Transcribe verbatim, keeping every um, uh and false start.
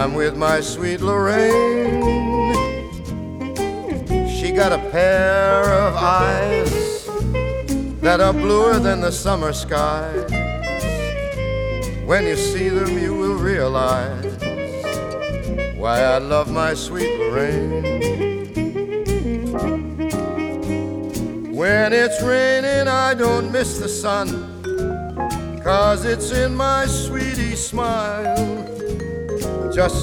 I'm with my sweet Lorraine. She got a pair of eyes that are bluer than the summer skies. When you see them you will realize why I love my sweet Lorraine. When it's raining I don't miss the sun, 'cause it's in my sweetie smile. Just